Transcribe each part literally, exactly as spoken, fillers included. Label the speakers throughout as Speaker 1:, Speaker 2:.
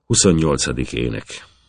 Speaker 1: huszonnyolcadik ének.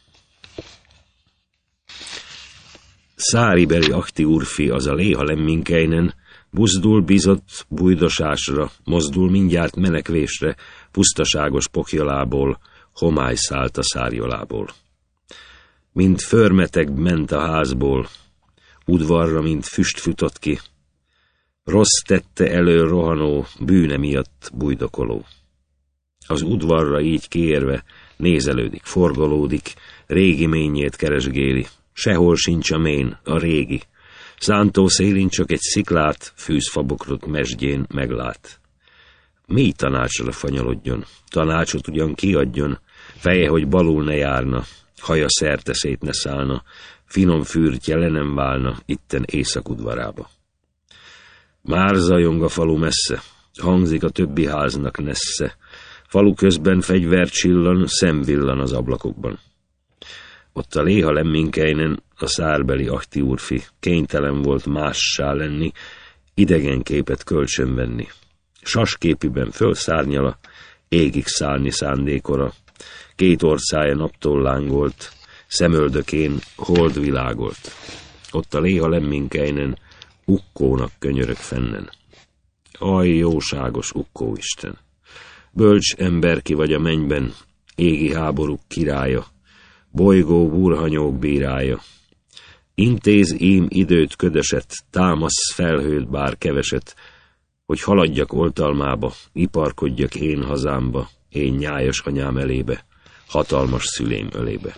Speaker 1: Száribeli Ahti úrfi, az a Léha Lemminkeinen, buzdul bizott bujdosásra, mozdul mindjárt menekvésre, pusztaságos pokjolából, homály szállt a szárjolából. Mint förmeteg ment a házból, udvarra, mint füst futott ki, rossz tette elő rohanó, bűne miatt bujdokoló. Az udvarra így kiérve nézelődik, forgolódik, régi ményét keresgéli, sehol sincs a mén, a régi. Szántó szélén csak egy sziklát, fűzfabokrot mesdjén meglát. Mi tanácsra fanyalodjon, tanácsot ugyan kiadjon, feje, hogy balul ne járna, haja szerte szét ne szállna, finom fürtje le nem válna itten északudvarába. Már zajong a falu messze, hangzik a többi háznak nesze, falu közben fegyver csillan, szemvillan az ablakokban. Ott a Léha Lemminkeinen a szárbeli Ahti úrfi kénytelen volt mássá lenni, idegen képet kölcsön venni. Sasképiben fölszárnyala, égig szállni szándékora, két orcája naptól lángolt, szemöldökén hold világolt. Ott a Léha Lemminkeinen Ukkónak könyörög fennen. Aj, jóságos Ukkóisten! Bölcs ember ki vagy a mennyben, égi háborúk királya, bolygó burhanyók bírája. Intéz ím időt ködöset, támasz felhőt bár keveset, hogy haladjak oltalmába, iparkodjak én hazámba, én nyájas anyám elébe, hatalmas szülém ölébe.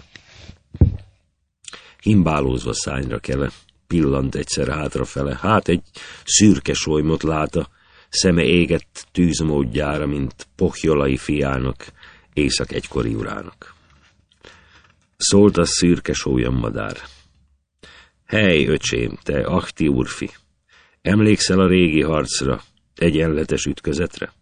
Speaker 1: Himbálózva szányra kele, pillant egyszer hátrafele, hát egy szürke solymot láta, szeme égett tűzmódjára, mint pohjolai fiának, éjszak egykori urának. Szólt a szürke sólyommadár. Hely, öcsém, te Ahti úrfi, emlékszel a régi harcra, egyenletes ütközetre?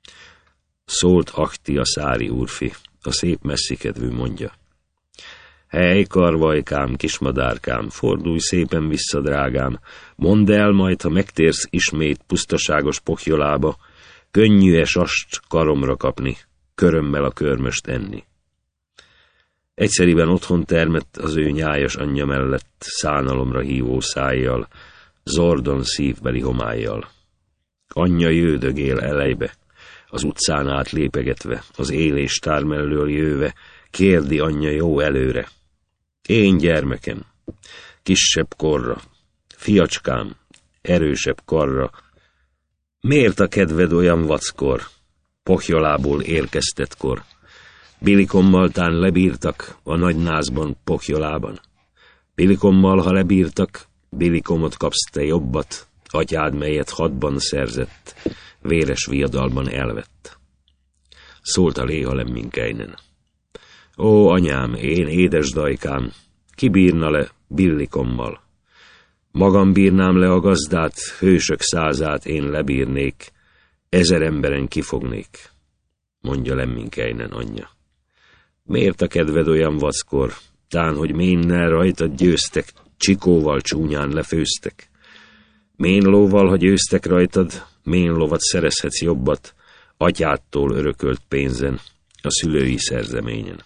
Speaker 1: Szólt Ahti a szári úrfi, a szép messzikedvű mondja. Hely, karvajkám, kismadárkám, fordulj szépen vissza, drágám, mondd el majd, ha megtérsz ismét pusztaságos pokjolába, könnyű-e sast karomra kapni, körömmel a körmöst enni. Egyszeriben otthon termett az ő nyájas anyja mellett, szánalomra hívó szájjal, zordon szívbeli homályjal. Anyja jöldögél elejbe, az utcán át lépegetve, az éléstár mellől jöve, kérdi anyja jó előre. Én gyermekem, kisebb korra, fiacskám, erősebb karra, miért a kedved olyan vackor, pokjolából érkeztetkor? Bilikommal tán lebírtak a nagy názban pokjolában. Bilikommal, ha lebírtak, bilikomot kapsz te jobbat, atyád, melyet hadban szerzett, véres viadalban elvett. Szólt a Léha Lemminkeinen. Ó, anyám, én édes dajkám, ki bírna le billikommal? Magam bírnám le a gazdát, hősök százát én lebírnék, ezer emberen kifognék, mondja Lemminkeinen anyja. Miért a kedved olyan vackor, tán, hogy ménnel rajtad győztek, csikóval csúnyán lefőztek? Mén lóval, ha győztek rajtad, mén lovat szerezhetsz jobbat, atyádtól örökölt pénzen, a szülői szerzeményen.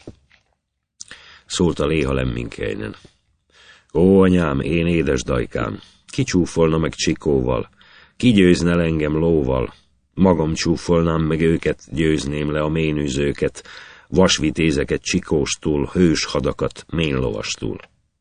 Speaker 1: Szólt a Léha Lemminkeinen. Ó, anyám, én édes dajkám, ki csúfolna meg csikóval, ki győzne le engem lóval, magam csúfolnám meg őket, győzném le a ménűzőket, vasvitézeket csikóstól, hős hadakat ménlovastól.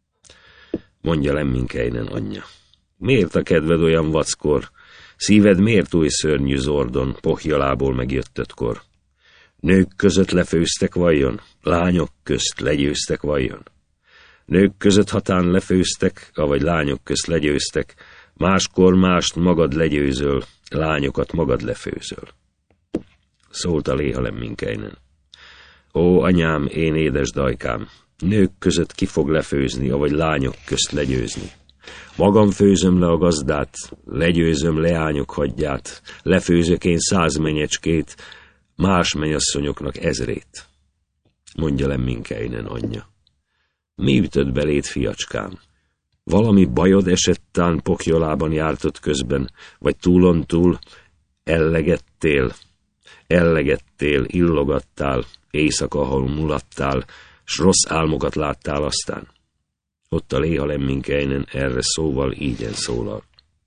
Speaker 1: Mondja Lemminkeinen anyja. Miért a kedved olyan vackor, szíved miért új szörnyű zordon, pohjolából megjöttötkor? Nők között lefőztek vajon, lányok közt legyőztek vajon? Nők között hatán lefőztek, avagy lányok közt legyőztek, máskor mást magad legyőzöl, lányokat magad lefőzöl. Szólt a Léha Lemminkeinen. Ó, anyám, én édes dajkám, nők között ki fog lefőzni, avagy lányok közt legyőzni? Magam főzöm le a gazdát, legyőzöm leányok hadját, lefőzök én száz menyecskét, más mennyasszonyoknak ezrét, mondja Lemminkeinen anyja. Mi ütött beléd, fiacskám? Valami bajod esettán pokjolában jártott közben, vagy túlon túl ellegettél? Ellegettél, illogattál, éjszaka, ahol mulattál, s rossz álmokat láttál aztán. Ott a Léha Lemminkäinen erre szóval ígyen szólal.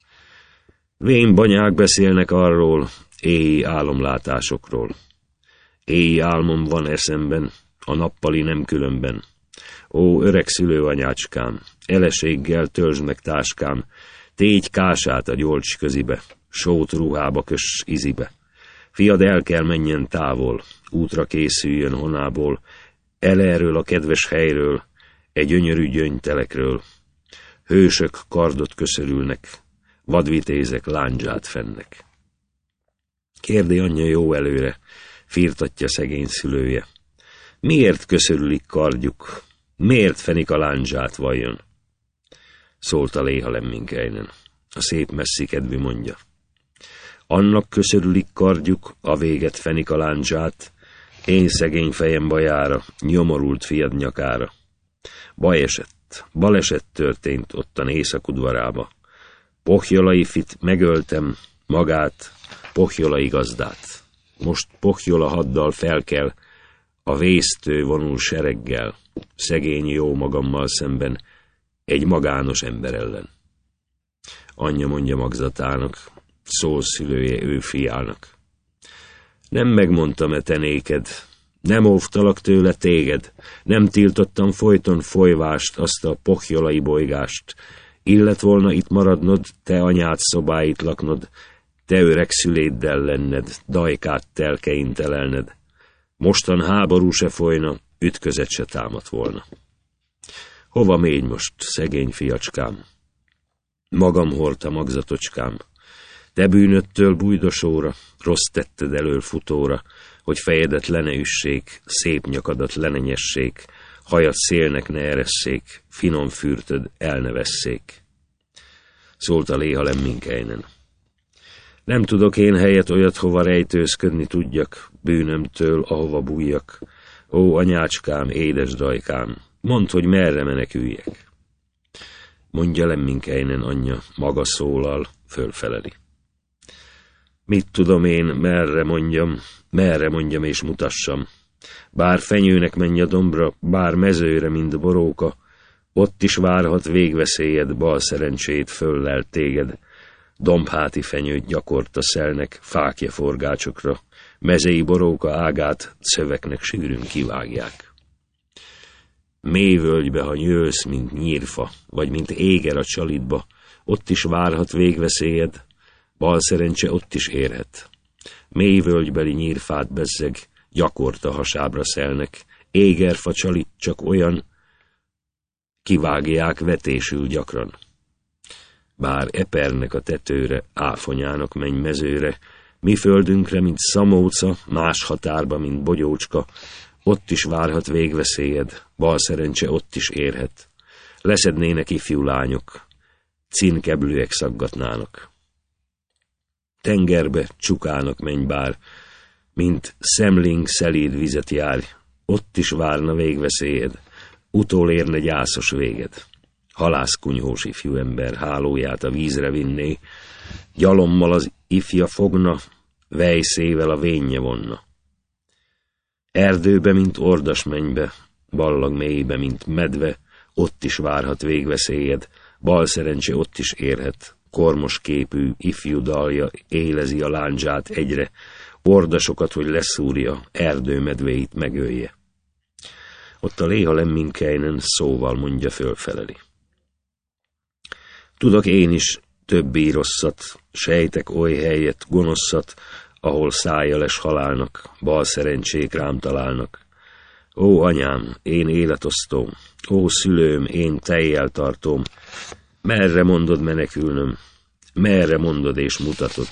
Speaker 1: Vén banyák beszélnek arról, éjjé álomlátásokról. Éjjé álmom van eszemben, a nappali nem különben. Ó, öreg szülőanyácskám, eleséggel töltsd meg táskám, tégy kását a gyolcs közibe, sót ruhába köss izibe. Fiad el kell menjen távol, útra készüljön honából, el erről a kedves helyről, egy gyönyörű gyöngytelekről. Hősök kardot köszörülnek, vadvitézek lándzsát fennek. Kérdi anyja jó előre, firtatja szegény szülője. Miért köszörülik kardjuk, miért fenik a lándzsát vajon? Szólt a Léha Lemminkäinen, a szép messzi kedvű mondja. Annak köszörülik kardjuk, a véget fenik a lándzsát, én szegény fejem bajára, nyomorult fiad nyakára. Baj esett, baleset történt ottan északudvarába. Pohjolai fit megöltem, magát, pohjolai gazdát. Most pohjola haddal felkel, a vésztő vonul sereggel, szegény jó magammal szemben, egy magános ember ellen. Anyja mondja magzatának, szól szülője ő fiának. Nem megmondtam-e te néked, nem óvtalak tőle téged, nem tiltottam folyton folyvást, azt a pohjolai bolygást. Illet volna itt maradnod, te anyád szobáit laknod, te öreg szüléddel lenned, dajkát telkein telelned. Mostan háború se folyna, ütközet se támadt volna. Hova mégy most, szegény fiacskám? Magam hordta magzatocskám. Te bűnöttől bújdosóra, rossz tetted elől futóra, hogy fejedet le ne üssék, szép nyakadat le ne nyessék, hajat szélnek ne eresszék, finom fürtöd el ne vesszék. Szólt a Léha Lemminkäinen. Nem tudok én helyet olyat, hova rejtőzködni tudjak, bűnömtől, ahova bújjak. Ó, anyácskám, édes dajkám, mondd, hogy merre meneküljek. Mondja Lemminkäinen anyja, maga szólal, fölfeleli. Mit tudom én, merre mondjam, merre mondjam és mutassam. Bár fenyőnek menj a dombra, bár mezőre, mint boróka, ott is várhat végveszélyed, bal szerencsét föllel téged. Dombháti fenyőt gyakorta szelnek, fákja forgácsokra, mezei boróka ágát szöveknek sűrűn kivágják. Mély völgybe, ha nyőlsz, mint nyírfa, vagy mint éger a csalitba, ott is várhat végveszélyed, bal szerencse ott is érhet. Mély völgybeli nyírfát bezzeg, gyakorta hasábra szelnek, égerfa csalit csak olyan, kivágják vetésül gyakran. Bár epernek a tetőre, áfonyának menj mezőre, mi földünkre, mint szamóca, más határba, mint bogyócska, ott is várhat végveszélyed, bal szerencse ott is érhet. Leszednének ifjú lányok, cinkeblőek szaggatnának. Tengerbe csukának menj bár, mint szemling szelíd vizet járj, ott is várna végveszélyed, utolérne gyászos véged. Halászkunyhós ifjú ember hálóját a vízre vinné, gyalommal az ifja fogna, vejszével a vénje vonna. Erdőbe, mint ordas mennybe, ballag mélybe, mint medve, ott is várhat végveszélyed, bal szerencse ott is érhet, kormos képű, ifjú dalja élezi a lándzsát egyre, ordasokat, hogy leszúrja, erdőmedvéit megölje. Ott a Léha Lemminkäinen szóval mondja fölfeleli. Tudok én is többi rosszat, sejtek oly helyet, gonoszat, ahol szája les halálnak, bal szerencsék rám találnak. Ó, anyám, én életosztóm, ó, szülőm, én tejjel tartóm, merre mondod menekülnöm, merre mondod és mutatod.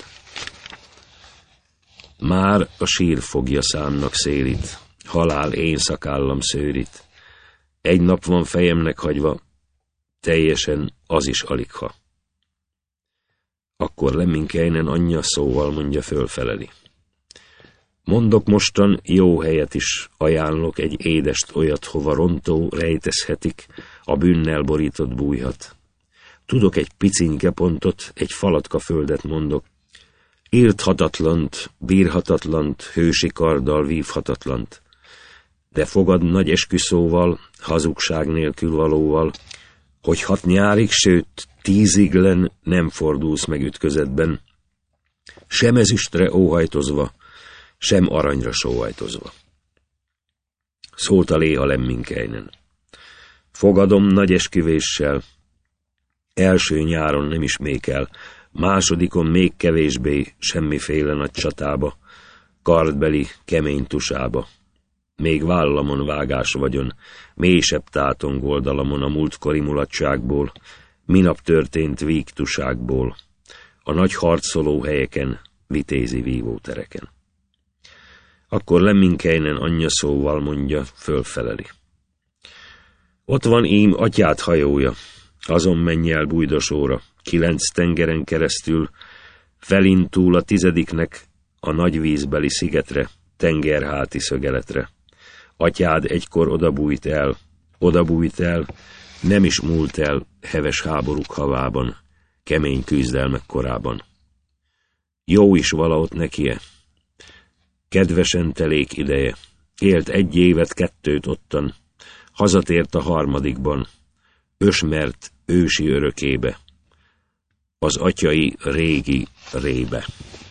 Speaker 1: Már a sír fogja számnak szélit, halál én szakállam szőrit. Egy nap van fejemnek hagyva, teljesen az is aligha. Akkor Lemminkäinen anyja szóval mondja fölfeleli. Mondok mostan jó helyet is, ajánlok egy édest olyat, hova rontó rejtezhetik, a bűnnel borított bújhat. Tudok egy picinke pontot, egy falatka földet mondok, Írthatatlant, bírhatatlant, hősi karddal vívhatatlant, de fogad nagy esküszóval, hazugság nélkül valóval, hogy hat nyárig, sőt tíziglen nem fordulsz meg ütközetben, sem ezüstre óhajtozva, sem aranyra sóhajtozva. Szólt a Léha Lemminkäinen. Fogadom nagy esküvéssel, első nyáron nem ismékel, másodikon még kevésbé semmiféle nagy csatába, kardbeli, kemény tusába. Még vállamon vágás vagyon, mélysebb tátong oldalamon a múltkori mulatságból, minap történt vígtuságból, a nagy harcoló helyeken, vitézi vívótereken. Akkor Lemminkäinen anyja szóval mondja, fölfeleli. Ott van ím atyád hajója, azon menj el Bújdosóra, kilenc tengeren keresztül, felintúl a tizediknek a nagy vízbeli szigetre, tengerháti szögeletre. Atyád egykor odabújt el, odabújt el, nem is múlt el heves háborúk havában, kemény küzdelmek korában. Jó is valahogy nekie, kedvesen telék ideje, élt egy évet, kettőt ottan, hazatért a harmadikban, ösmert ősi örökébe, az atyai régi rébe.